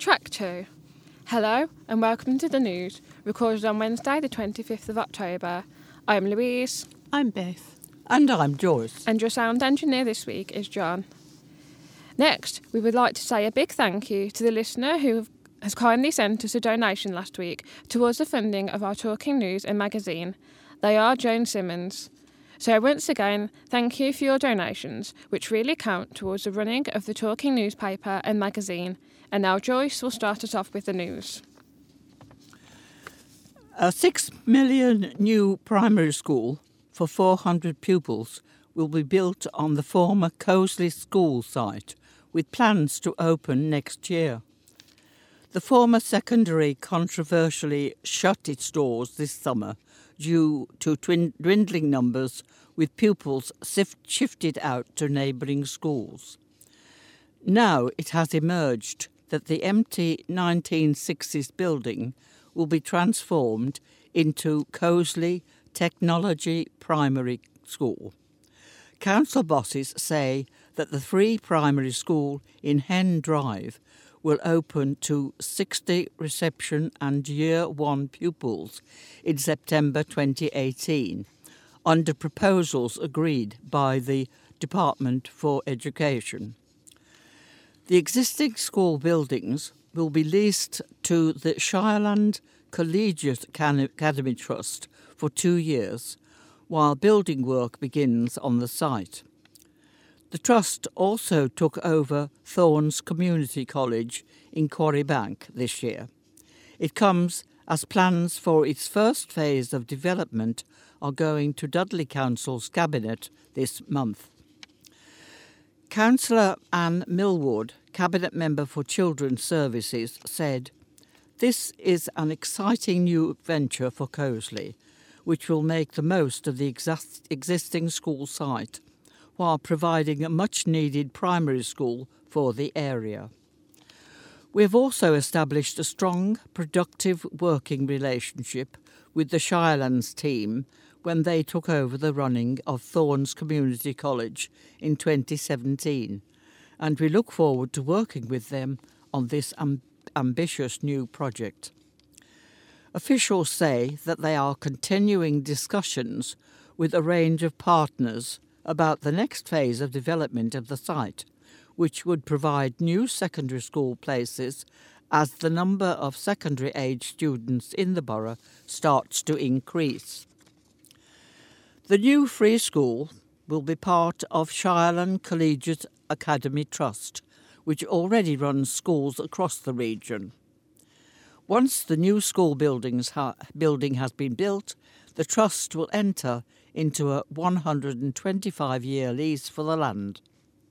Track 2. Hello and welcome to the news, recorded on Wednesday the 25th of October. I'm Louise. I'm Beth. And I'm Joyce. And your sound engineer this week is John. Next, we would like to say a big thank you to the listener who has kindly sent us a donation last week towards the funding of our Talking News and magazine. They are Joan Simmons. So once again, thank you for your donations, which really count towards the running of the Talking newspaper and magazine. And now Joyce will start us off with the news. A 6 million new primary school for 400 pupils will be built on the former Coseley School site, with plans to open next year. The former secondary controversially shut its doors this summer due to dwindling numbers, with pupils shifted out to neighbouring schools. Now it has emerged that the empty 1960s building will be transformed into Coseley Technology Primary School. Council bosses say that the free primary school in Hen Drive will open to 60 reception and Year 1 pupils in September 2018, under proposals agreed by the Department for Education. The existing school buildings will be leased to the Shireland Collegiate Academy Trust for 2 years, while building work begins on the site. The Trust also took over Thorns Community College in Quarrybank this year. It comes as plans for its first phase of development are going to Dudley Council's Cabinet this month. Councillor Anne Millward, Cabinet Member for Children's Services, said, "This is an exciting new venture for Coseley, which will make the most of the existing school site, while providing a much-needed primary school for the area. We have also established a strong, productive working relationship with the Shirelands team when they took over the running of Thorns Community College in 2017, and we look forward to working with them on this ambitious new project." Officials say that they are continuing discussions with a range of partners about the next phase of development of the site, which would provide new secondary school places as the number of secondary-age students in the borough starts to increase. The new free school will be part of Shireland Collegiate Academy Trust, which already runs schools across the region. Once the new school building has been built, the Trust will enter into a 125-year lease for the land.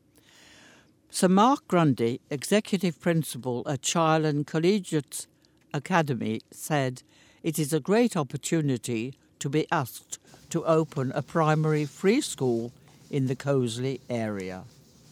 Sir Mark Grundy, Executive Principal at Shireland Collegiate Academy, said, "It is a great opportunity to be asked to open a primary free school in the Coseley area."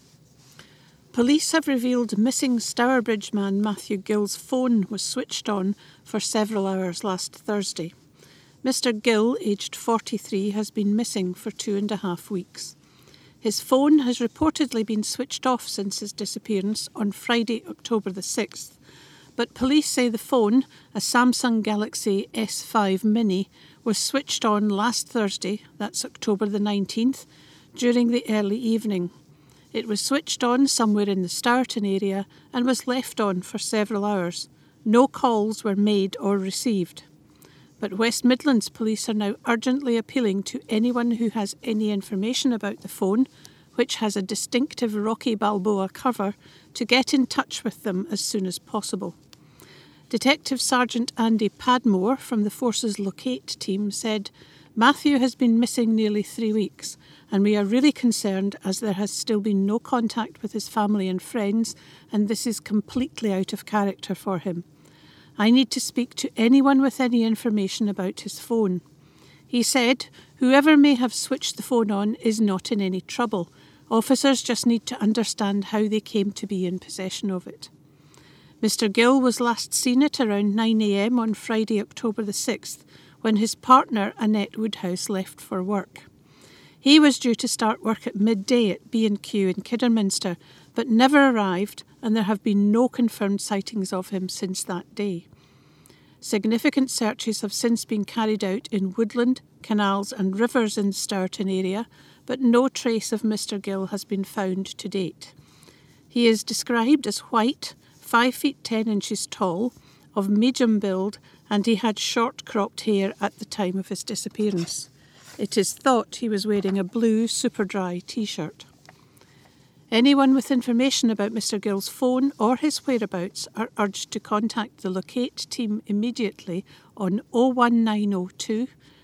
Police have revealed missing Stourbridge man Matthew Gill's phone was switched on for several hours last Thursday. Mr Gill, aged 43, has been missing for 2.5 weeks. His phone has reportedly been switched off since his disappearance on Friday, October the 6th, but police say the phone, a Samsung Galaxy S5 Mini, was switched on last Thursday, that's October the 19th, during the early evening. It was switched on somewhere in the Stourton area and was left on for several hours. No calls were made or received. But West Midlands Police are now urgently appealing to anyone who has any information about the phone, which has a distinctive Rocky Balboa cover, to get in touch with them as soon as possible. Detective Sergeant Andy Padmore from the Forces Locate team said, "Matthew has been missing nearly 3 weeks, and we are really concerned as there has still been no contact with his family and friends, and this is completely out of character for him. I need to speak to anyone with any information about his phone." He said, "Whoever may have switched the phone on is not in any trouble. Officers just need to understand how they came to be in possession of it." Mr Gill was last seen at around 9 a.m. on Friday, October the 6th, when his partner Annette Woodhouse left for work. He was due to start work at midday at B&Q in Kidderminster, but never arrived and there have been no confirmed sightings of him since that day. Significant searches have since been carried out in woodland, canals and rivers in the Stourton area, but no trace of Mr Gill has been found to date. He is described as white, 5 feet 10 inches tall, of medium build, and he had short cropped hair at the time of his disappearance. It is thought he was wearing a blue Superdry t-shirt. Anyone with information about Mr Gill's phone or his whereabouts are urged to contact the Locate team immediately on 01902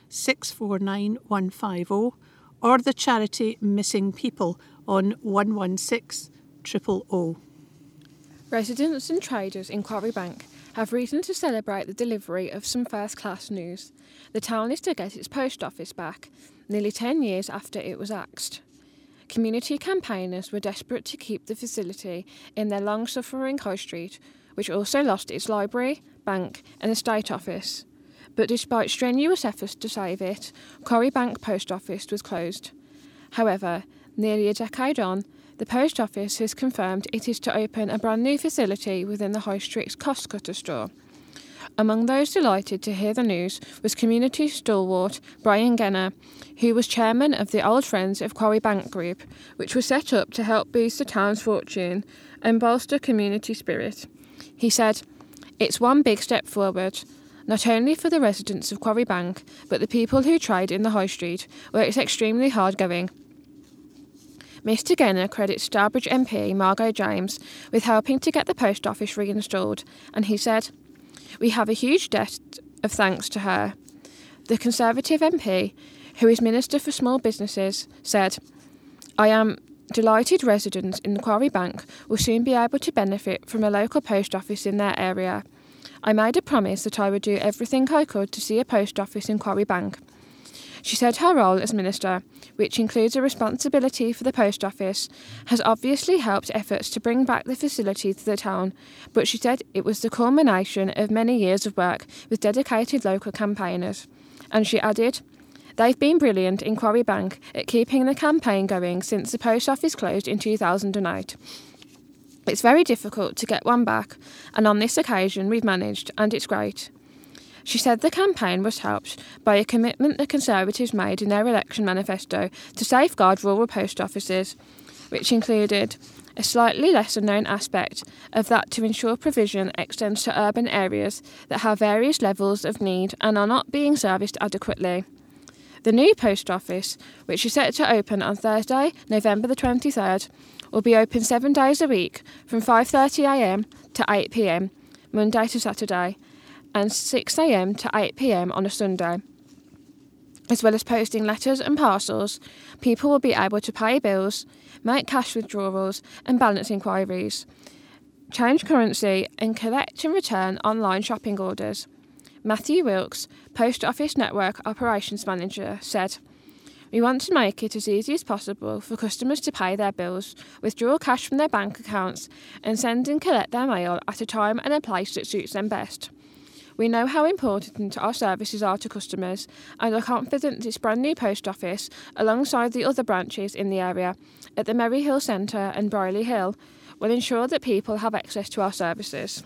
649 150 or the charity Missing People on 116 000. Residents and traders in Quarry Bank have reason to celebrate the delivery of some first-class news. The town is to get its post office back, nearly 10 years after it was axed. Community campaigners were desperate to keep the facility in their long-suffering High Street, which also lost its library, bank and estate office. But despite strenuous efforts to save it, Quarry Bank Post Office was closed. However, nearly a decade on, the post office has confirmed it is to open a brand new facility within the High Street's Cost Cutter store. Among those delighted to hear the news was community stalwart Brian Genner, who was chairman of the Old Friends of Quarry Bank Group, which was set up to help boost the town's fortune and bolster community spirit. He said, "It's one big step forward, not only for the residents of Quarry Bank, but the people who trade in the High Street, where it's extremely hard going." Mr Genner credits Stourbridge MP Margot James with helping to get the post office reinstalled, and he said, "We have a huge debt of thanks to her." The Conservative MP, who is Minister for Small Businesses, said, "I am delighted residents in the Quarry Bank will soon be able to benefit from a local post office in their area. I made a promise that I would do everything I could to see a post office in Quarry Bank." She said her role as Minister, which includes a responsibility for the post office, has obviously helped efforts to bring back the facility to the town, but she said it was the culmination of many years of work with dedicated local campaigners. And she added, "They've been brilliant in Quarry Bank at keeping the campaign going since the post office closed in 2008. It's very difficult to get one back, and on this occasion we've managed, and it's great." She said the campaign was helped by a commitment the Conservatives made in their election manifesto to safeguard rural post offices, which included a slightly lesser-known aspect of that to ensure provision extends to urban areas that have various levels of need and are not being serviced adequately. The new post office, which is set to open on Thursday, November the 23rd, will be open 7 days a week from 5:30am to 8pm, Monday to Saturday, and 6am to 8pm on a Sunday. As well as posting letters and parcels, people will be able to pay bills, make cash withdrawals and balance inquiries, change currency and collect and return online shopping orders. Matthew Wilkes, Post Office Network Operations Manager, said, "We want to make it as easy as possible for customers to pay their bills, withdraw cash from their bank accounts and send and collect their mail at a time and a place that suits them best. We know how important our services are to customers and are confident this brand new post office, alongside the other branches in the area at the Merry Hill Centre and Brierley Hill, will ensure that people have access to our services."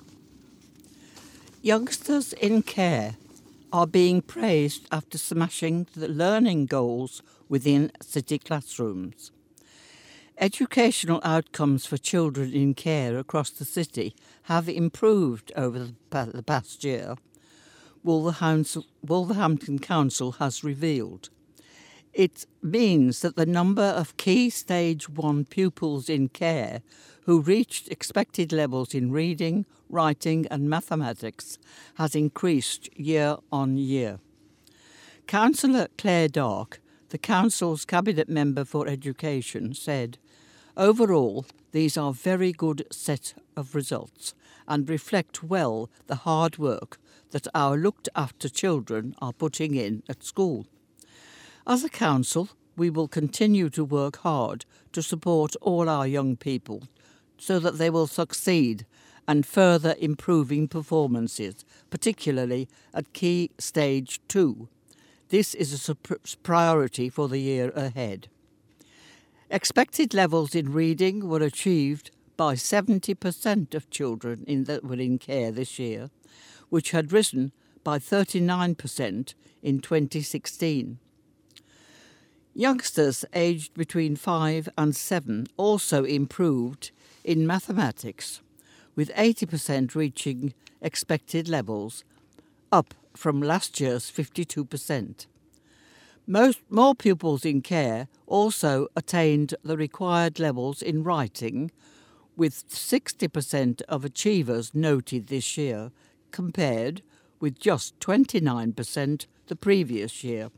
Youngsters in care are being praised after smashing the learning goals within city classrooms. Educational outcomes for children in care across the city have improved over the past year, Wolverhampton Council has revealed. It means that the number of key Stage 1 pupils in care who reached expected levels in reading, writing and mathematics has increased year on year. Councillor Claire Dark, the Council's Cabinet Member for Education, said, "Overall, these are very good set of results and reflect well the hard work that our looked-after children are putting in at school. As a council, we will continue to work hard to support all our young people so that they will succeed and further improving performances, particularly at Key Stage 2. This is a priority for the year ahead." Expected levels in reading were achieved by 70% of children that were in care this year, which had risen by 39% in 2016. Youngsters aged between 5 and 7 also improved in mathematics, with 80% reaching expected levels, up from last year's 52%. More pupils in care also attained the required levels in writing, with 60% of achievers noted this year, compared with just 29% the previous year.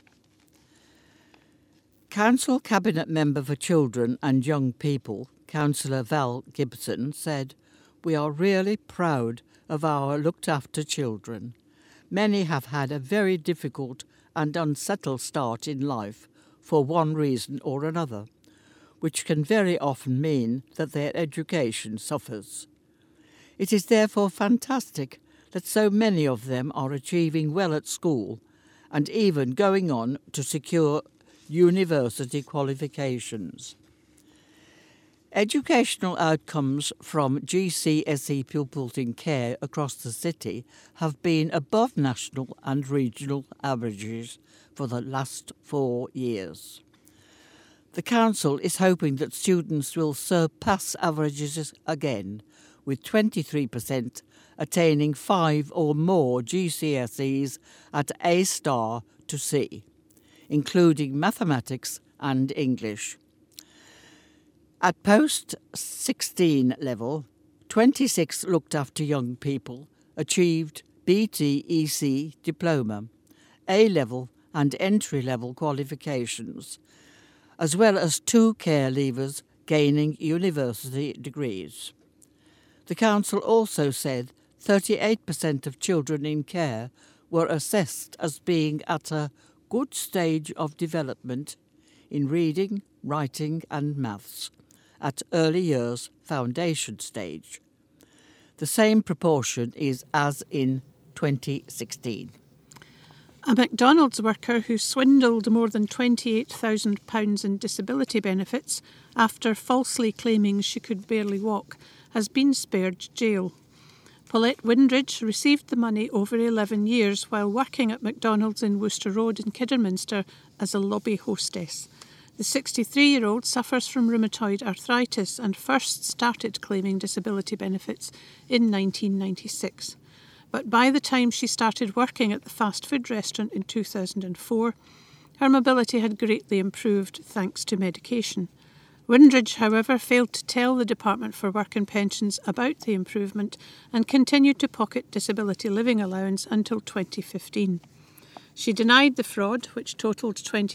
Council Cabinet Member for Children and Young People, Councillor Val Gibson, said, "We are really proud of our looked after children. Many have had a very difficult and unsettled start in life for one reason or another, which can very often mean that their education suffers. It is therefore fantastic that so many of them are achieving well at school and even going on to secure university qualifications." Educational outcomes from GCSE pupils in care across the city have been above national and regional averages for the last 4 years. The Council is hoping that students will surpass averages again, with 23% attaining 5 or more GCSEs at A* to C, including mathematics and English. At post-16 level, 26 looked after young people achieved BTEC diploma, A-level and entry-level qualifications, as well as 2 care leavers gaining university degrees. The Council also said 38% of children in care were assessed as being at a good stage of development in reading, writing and maths at early years foundation stage. The same proportion is as in 2016. A McDonald's worker who swindled more than £28,000 in disability benefits after falsely claiming she could barely walk has been spared jail. Paulette Windridge received the money over 11 years while working at McDonald's in Worcester Road in Kidderminster as a lobby hostess. The 63-year-old suffers from rheumatoid arthritis and first started claiming disability benefits in 1996. But by the time she started working at the fast food restaurant in 2004, her mobility had greatly improved thanks to medication. Windridge, however, failed to tell the Department for Work and Pensions about the improvement and continued to pocket disability living allowance until 2015. She denied the fraud, which totalled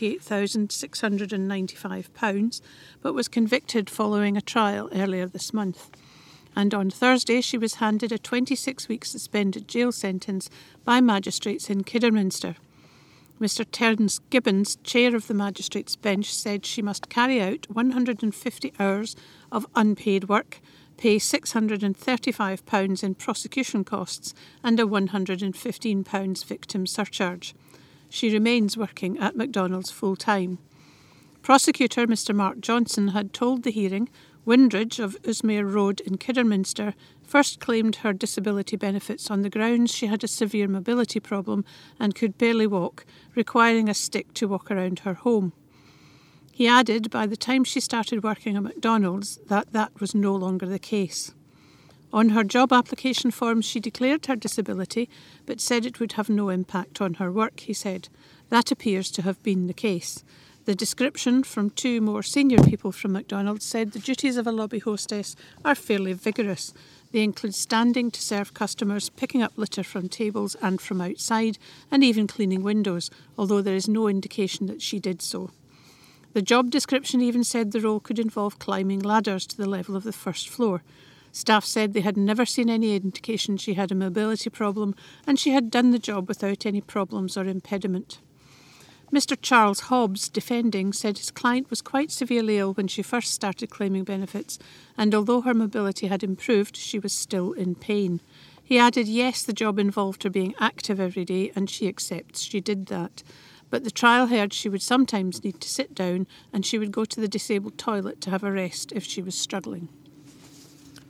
£28,695, but was convicted following a trial earlier this month. And on Thursday she was handed a 26-week suspended jail sentence by magistrates in Kidderminster. Mr Terence Gibbons, chair of the magistrates' bench, said she must carry out 150 hours of unpaid work, pay £635 in prosecution costs and a £115 victim surcharge. She remains working at McDonald's full-time. Prosecutor Mr Mark Johnson had told the hearing Windridge of Usmere Road in Kidderminster first claimed her disability benefits on the grounds she had a severe mobility problem and could barely walk, requiring a stick to walk around her home. He added by the time she started working at McDonald's that was no longer the case. On her job application form she declared her disability but said it would have no impact on her work, he said. That appears to have been the case. The description from 2 more senior people from McDonald's said the duties of a lobby hostess are fairly vigorous. They include standing to serve customers, picking up litter from tables and from outside, and even cleaning windows, although there is no indication that she did so. The job description even said the role could involve climbing ladders to the level of the first floor. Staff said they had never seen any indication she had a mobility problem, and she had done the job without any problems or impediment. Mr Charles Hobbs, defending, said his client was quite severely ill when she first started claiming benefits, and although her mobility had improved, she was still in pain. He added, yes, the job involved her being active every day, and she accepts she did that. But the trial heard she would sometimes need to sit down, and she would go to the disabled toilet to have a rest if she was struggling.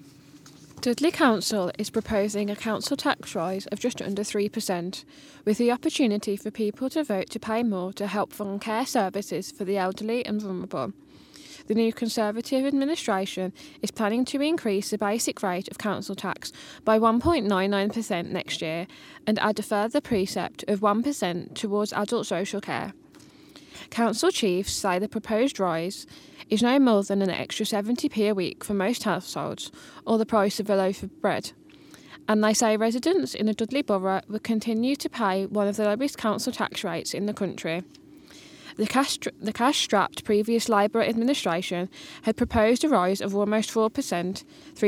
Dudley Council is proposing a council tax rise of just under 3%, with the opportunity for people to vote to pay more to help fund care services for the elderly and vulnerable. The new Conservative administration is planning to increase the basic rate of council tax by 1.99% next year and add a further precept of 1% towards adult social care. Council chiefs say the proposed rise is no more than an extra 70p a week for most households, or the price of a loaf of bread. And they say residents in the Dudley Borough will continue to pay one of the lowest council tax rates in the country. The cash-strapped previous Labour administration had proposed a rise of almost 4%,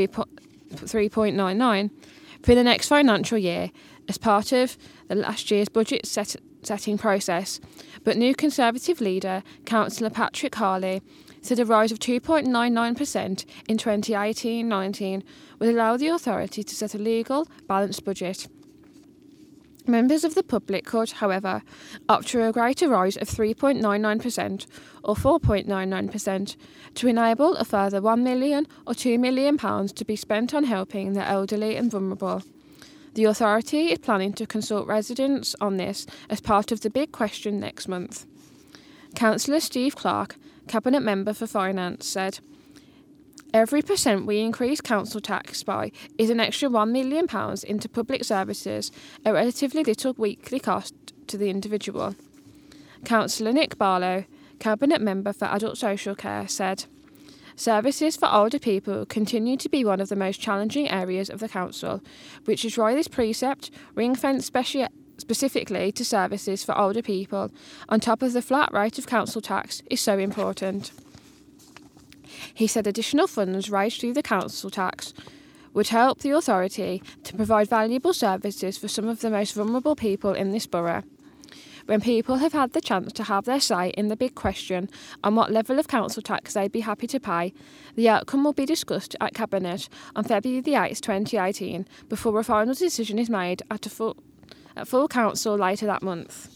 3.99, for the next financial year as part of the last year's budget setting process, but new Conservative leader, Councillor Patrick Harley, said a rise of 2.99% in 2018-19 would allow the authority to set a legal, balanced budget. Members of the public could, however, opt for a greater rise of 3.99% or 4.99% to enable a further £1 million or £2 million to be spent on helping the elderly and vulnerable. The authority is planning to consult residents on this as part of the big question next month. Councillor Steve Clark, Cabinet Member for Finance, said, "Every percent we increase council tax by is an extra £1 million into public services, a relatively little weekly cost to the individual." Councillor Nick Barlow, Cabinet Member for Adult Social Care, said, "Services for older people continue to be one of the most challenging areas of the council, which is why this precept, ring-fenced specifically to services for older people, on top of the flat rate of council tax, is so important." He said additional funds raised through the council tax would help the authority to provide valuable services for some of the most vulnerable people in this borough. When people have had the chance to have their say in the big question on what level of council tax they'd be happy to pay, the outcome will be discussed at Cabinet on February the 8th, 2018, before a final decision is made at full council later that month.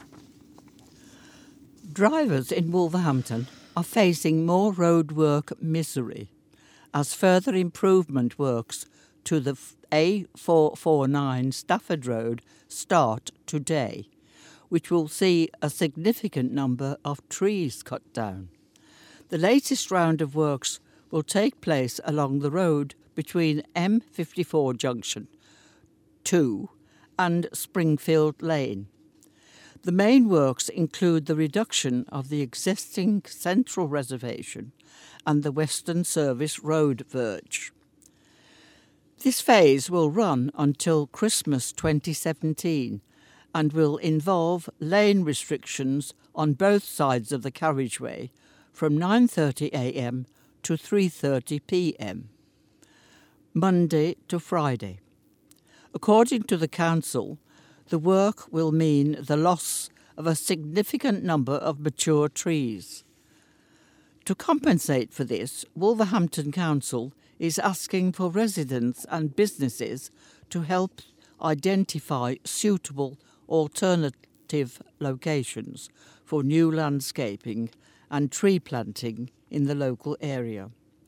Drivers in Wolverhampton are facing more roadwork misery as further improvement works to the A449 Stafford Road start today, which will see a significant number of trees cut down. The latest round of works will take place along the road between M54 Junction 2 and Springfield Lane. The main works include the reduction of the existing central reservation and the Western Service Road verge. This phase will run until Christmas 2017 and will involve lane restrictions on both sides of the carriageway from 9:30 a.m. to 3:30 p.m, Monday to Friday. According to the council, the work will mean the loss of a significant number of mature trees. To compensate for this, Wolverhampton Council is asking for residents and businesses to help identify suitable alternative locations for new landscaping and tree planting in the local area.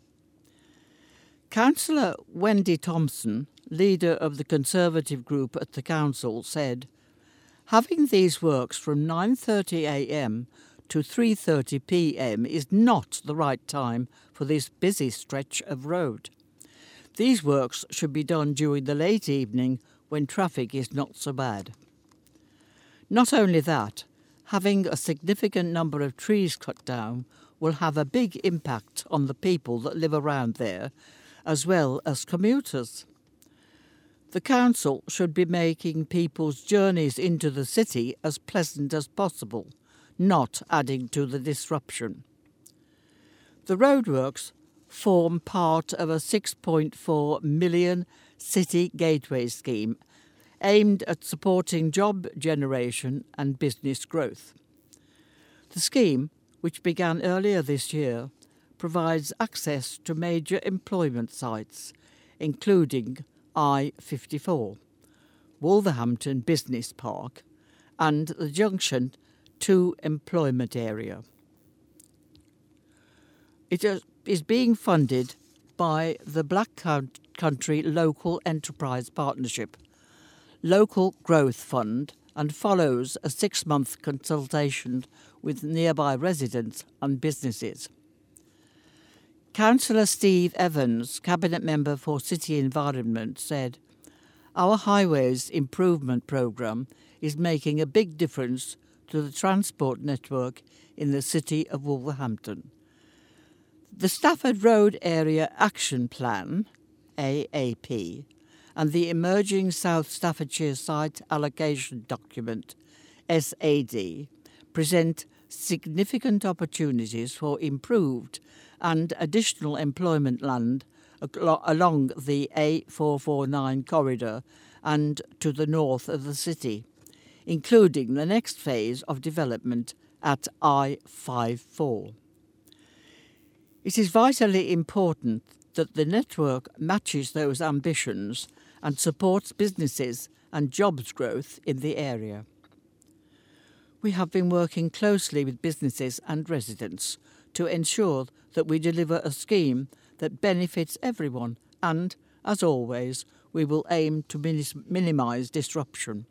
Councillor Wendy Thompson, leader of the Conservative group at the council, said, "Having these works from 9:30 a.m. to 3:30 p.m. is not the right time for this busy stretch of road. These works should be done during the late evening when traffic is not so bad. Not only that, having a significant number of trees cut down will have a big impact on the people that live around there, as well as commuters. The council should be making people's journeys into the city as pleasant as possible, not adding to the disruption. The roadworks form part of a £6.4 million city gateway scheme aimed at supporting job generation and business growth. The scheme, which began earlier this year, provides access to major employment sites, including I-54, Wolverhampton Business Park, and the Junction 2 employment area. It is being funded by the Black Country Local Enterprise Partnership, Local Growth Fund, and follows a 6-month consultation with nearby residents and businesses. Councillor Steve Evans, Cabinet Member for City Environment, said, "Our Highways Improvement Programme is making a big difference to the transport network in the city of Wolverhampton. The Stafford Road Area Action Plan, AAP, and the Emerging South Staffordshire Site Allocation Document, SAD, present significant opportunities for improved and additional employment land along the A449 corridor and to the north of the city, including the next phase of development at I-54. It is vitally important that the network matches those ambitions and supports businesses and jobs growth in the area. We have been working closely with businesses and residents to ensure that we deliver a scheme that benefits everyone and, as always, we will aim to minimise disruption.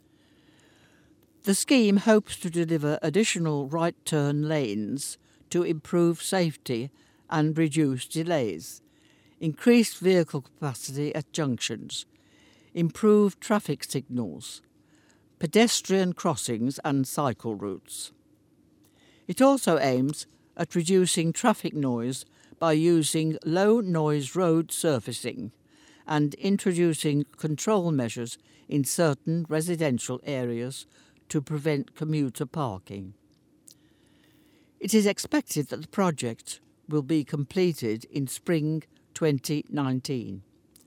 The scheme hopes to deliver additional right-turn lanes to improve safety and reduce delays, increased vehicle capacity at junctions, improved traffic signals, pedestrian crossings and cycle routes. It also aims at reducing traffic noise by using low-noise road surfacing and introducing control measures in certain residential areas to prevent commuter parking. It is expected that the project will be completed in spring 2019.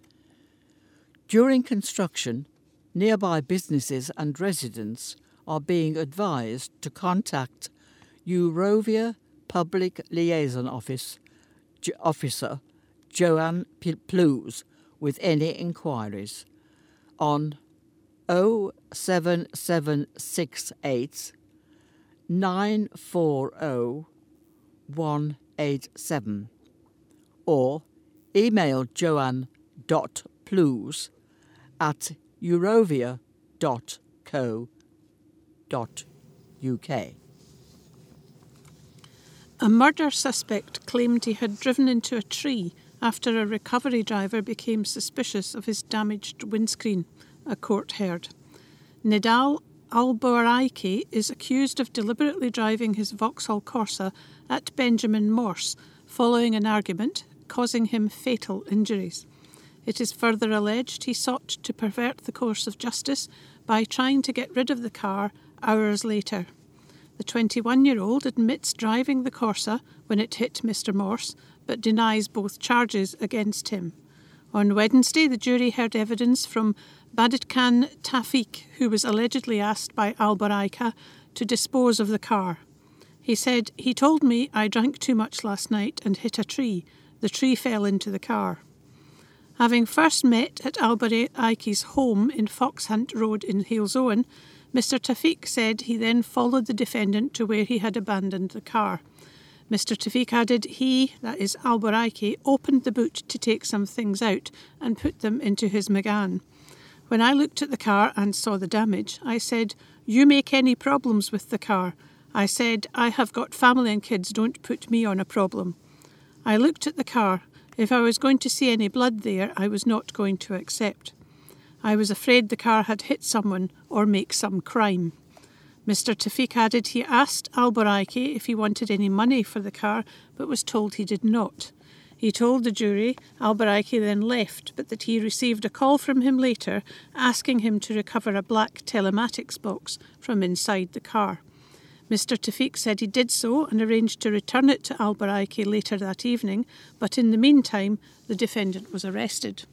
During construction, nearby businesses and residents are being advised to contact Eurovia Public Liaison Officer Joanne Plews with any inquiries on 07768 940 187 or email joanne.plews@eurovia.co.uk. A murder suspect claimed he had driven into a tree after a recovery driver became suspicious of his damaged windscreen, a court heard. Nidal Alboraiki is accused of deliberately driving his Vauxhall Corsa at Benjamin Morse following an argument, causing him fatal injuries. It is further alleged he sought to pervert the course of justice by trying to get rid of the car hours later. The 21-year-old admits driving the Corsa when it hit Mr. Morse, but denies both charges against him. On Wednesday, the jury heard evidence from Baditkan Tafik, who was allegedly asked by Alboraika to dispose of the car. He said, "He told me I drank too much last night and hit a tree. The tree fell into the car." Having first met at Alboraiki's home in Foxhunt Road in Halesowen, Mr. Tafik said he then followed the defendant to where he had abandoned the car. Mr. Tafik added he, that is Alboraiki, opened the boot to take some things out and put them into his Megane. When I looked at the car and saw the damage, I said, "You make any problems with the car." I said, "I have got family and kids, don't put me on a problem." I looked at the car. If I was going to see any blood there, I was not going to accept. I was afraid the car had hit someone or make some crime. Mr. Tafik added he asked Alboraiki if he wanted any money for the car, but was told he did not. He told the jury Alboraiki then left, but that he received a call from him later asking him to recover a black telematics box from inside the car. Mr. Tafik said he did so and arranged to return it to Alboraiki later that evening, but in the meantime, the defendant was arrested.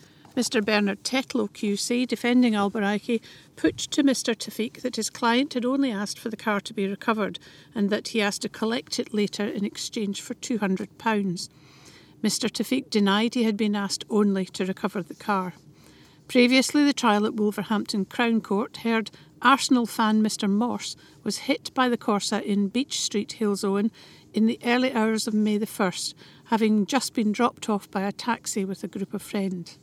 Mr. Bernard Tetlow QC, defending Alboraiki, put to Mr. Tafik that his client had only asked for the car to be recovered and that he asked to collect it later in exchange for £200. Mr. Tafik denied he had been asked only to recover the car. Previously, the trial at Wolverhampton Crown Court heard Arsenal fan Mr. Morse was hit by the Corsa in Beach Street, Halesowen, in the early hours of May the 1st, having just been dropped off by a taxi with a group of friends.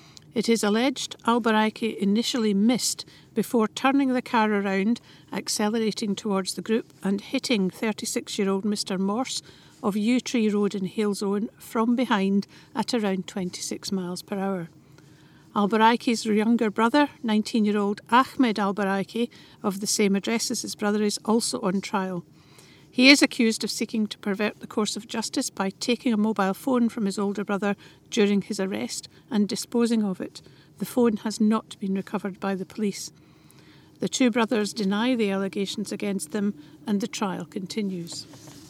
It is alleged Albarracque initially missed before turning the car around, accelerating towards the group and hitting 36-year-old Mr Morse of Yew Tree Road in Halezone from behind at around 26 miles per hour. Albarracque's younger brother, 19-year-old Ahmed Albarracque, of the same address as his brother, is also on trial. He is accused of seeking to pervert the course of justice by taking a mobile phone from his older brother during his arrest and disposing of it. The phone has not been recovered by the police. The two brothers deny the allegations against them and the trial continues.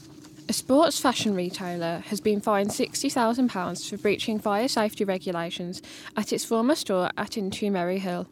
A sports fashion retailer has been fined £60,000 for breaching fire safety regulations at its former store at Into Merry Hill.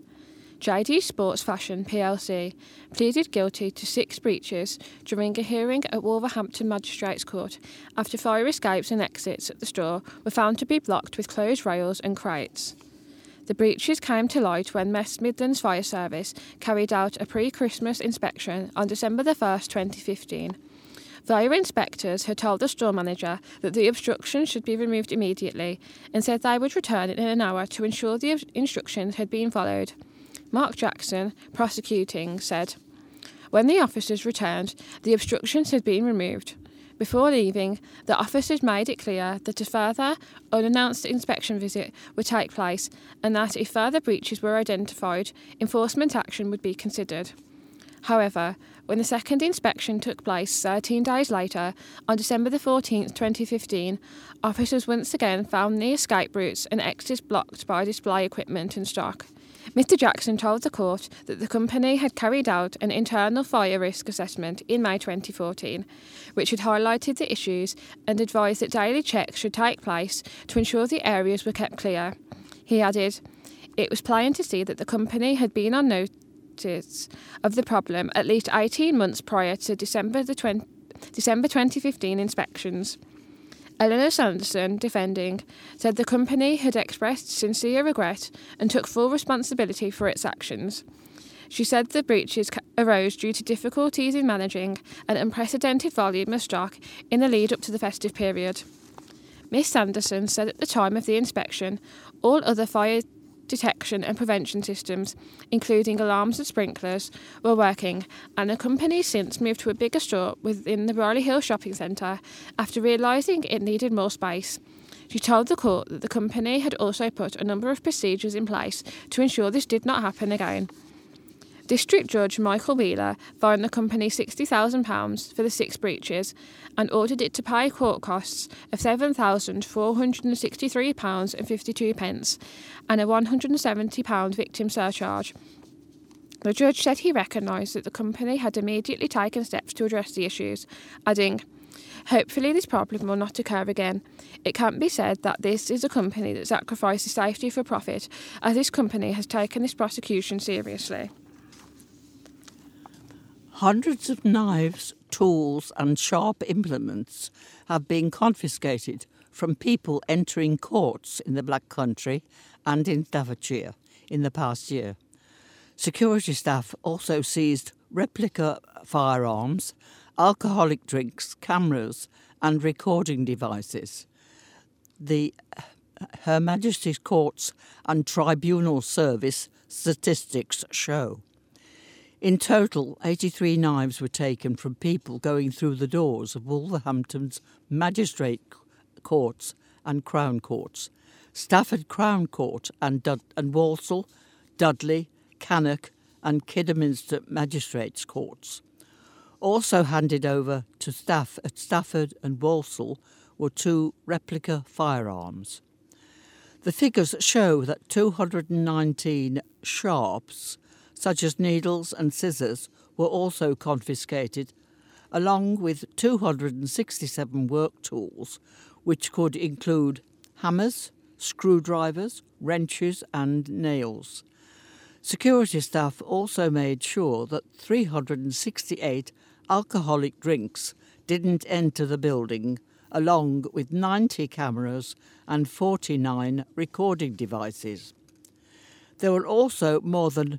JD Sports Fashion plc pleaded guilty to 6 breaches during a hearing at Wolverhampton Magistrates Court after fire escapes and exits at the store were found to be blocked with closed rails and crates. The breaches came to light when West Midlands Fire Service carried out a pre-Christmas inspection on December 1st, 2015. Fire inspectors had told the store manager that the obstruction should be removed immediately and said they would return in an hour to ensure the instructions had been followed. Mark Jackson, prosecuting, said, "When the officers returned, the obstructions had been removed. Before leaving, the officers made it clear that a further, unannounced inspection visit would take place and that if further breaches were identified, enforcement action would be considered." However, when the second inspection took place 13 days later, on December 14th, 2015, officers once again found the escape routes and exits blocked by display equipment and stock. Mr Jackson told the court that the company had carried out an internal fire risk assessment in May 2014, which had highlighted the issues and advised that daily checks should take place to ensure the areas were kept clear. He added, "It was plain to see that the company had been on notice of the problem at least 18 months prior to December 2015 inspections." Eleanor Sanderson, defending, said the company had expressed sincere regret and took full responsibility for its actions. She said the breaches arose due to difficulties in managing an unprecedented volume of stock in the lead up to the festive period. Miss Sanderson said at the time of the inspection, all other fire detection and prevention systems, including alarms and sprinklers, were working, and the company since moved to a bigger store within the Raleigh Hill shopping centre after realising it needed more space. She told the court that the company had also put a number of procedures in place to ensure this did not happen again. District Judge Michael Wheeler fined the company £60,000 for the 6 breaches and ordered it to pay court costs of £7,463.52 and a £170 victim surcharge. The judge said he recognised that the company had immediately taken steps to address the issues, adding, "Hopefully this problem will not occur again. It can't be said that this is a company that sacrifices safety for profit, as this company has taken this prosecution seriously." Hundreds of knives, tools and sharp implements have been confiscated from people entering courts in the Black Country and in Staffordshire in the past year. Security staff also seized replica firearms, alcoholic drinks, cameras and recording devices. The Her Majesty's Courts and Tribunal Service statistics show. In total, 83 knives were taken from people going through the doors of Wolverhampton's Magistrate Courts and Crown Courts, Stafford Crown Court and Walsall, Dudley, Cannock and Kidderminster Magistrates Courts. Also handed over to staff at Stafford and Walsall were 2 replica firearms. The figures show that 219 sharps, such as needles and scissors, were also confiscated, along with 267 work tools, which could include hammers, screwdrivers, wrenches and nails. Security staff also made sure that 368 alcoholic drinks didn't enter the building, along with 90 cameras and 49 recording devices. There were also more than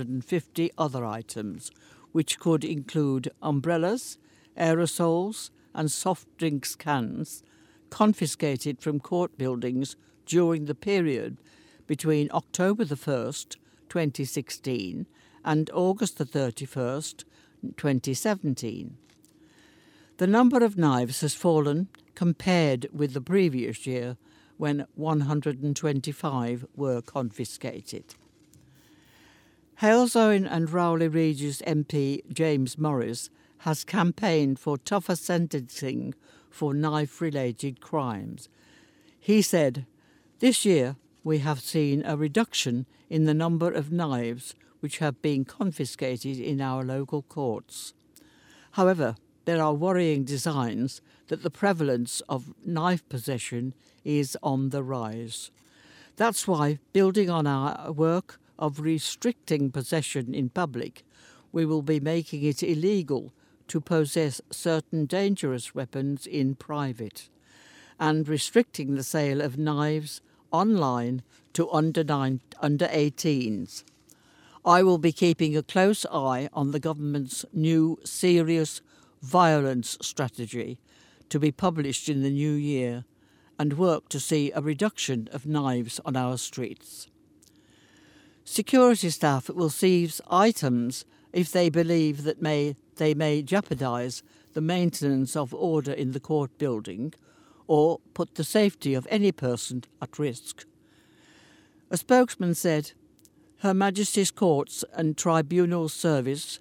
13,650 other items, which could include umbrellas, aerosols and soft drinks cans confiscated from court buildings during the period between October the 1st, 2016 and August the 31st, 2017. The number of knives has fallen compared with the previous year when 125 were confiscated. Halesowen and Rowley Regis MP James Morris has campaigned for tougher sentencing for knife-related crimes. He said, "This year we have seen a reduction in the number of knives which have been confiscated in our local courts. However, there are worrying signs that the prevalence of knife possession is on the rise. That's why, building on our work of restricting possession in public, we will be making it illegal to possess certain dangerous weapons in private and restricting the sale of knives online to under 18s. I will be keeping a close eye on the government's new serious violence strategy to be published in the new year and work to see a reduction of knives on our streets. Security staff will seize items if they believe that they may jeopardise the maintenance of order in the court building or put the safety of any person at risk. A spokesman said, Her Majesty's Courts and Tribunals Service,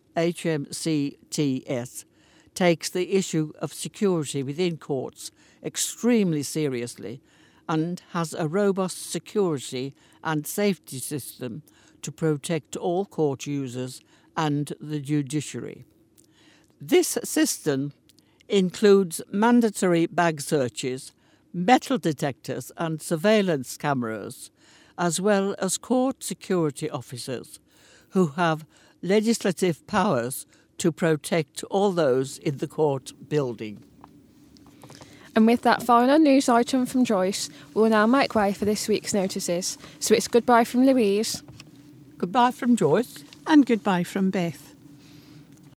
HMCTS, takes the issue of security within courts extremely seriously and has a robust security and safety system to protect all court users and the judiciary. This system includes mandatory bag searches, metal detectors and surveillance cameras, as well as court security officers who have legislative powers to protect all those in the court building. And with that final news item from Joyce, we'll now make way for this week's notices. So it's goodbye from Louise. Goodbye from Joyce. And goodbye from Beth.